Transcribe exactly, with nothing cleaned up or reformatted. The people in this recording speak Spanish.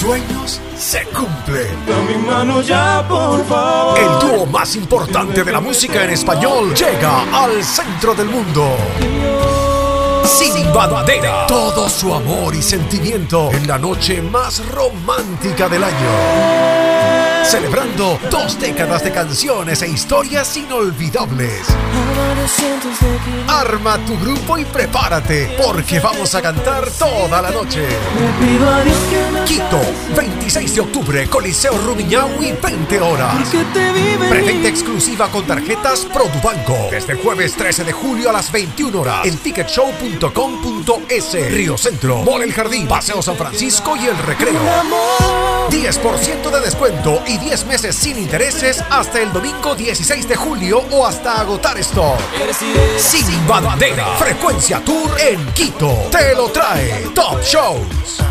sueños se cumplen. Dame mi mano ya, por favor. El dúo más importante de la música en español llega al centro del mundo. Sin Bandera. Todo su amor y sentimiento en la noche más romántica del año. Celebrando dos décadas de canciones e historias inolvidables. Arma tu grupo y prepárate, porque vamos a cantar toda la noche. Quito, veintiséis de octubre, Coliseo Rumiñahui, veinte horas. Preventa exclusiva con tarjetas Produbanco. Desde el jueves trece de julio a las veintiuna horas en ticket show punto com punto es. Río Centro, Mall El Jardín, Paseo San Francisco y El Recreo. diez por ciento de descuento y diez meses sin intereses hasta el domingo dieciséis de julio o hasta agotar stock. Sin Bandera, Frecuencia Tour en Quito. Te lo trae Top Shows.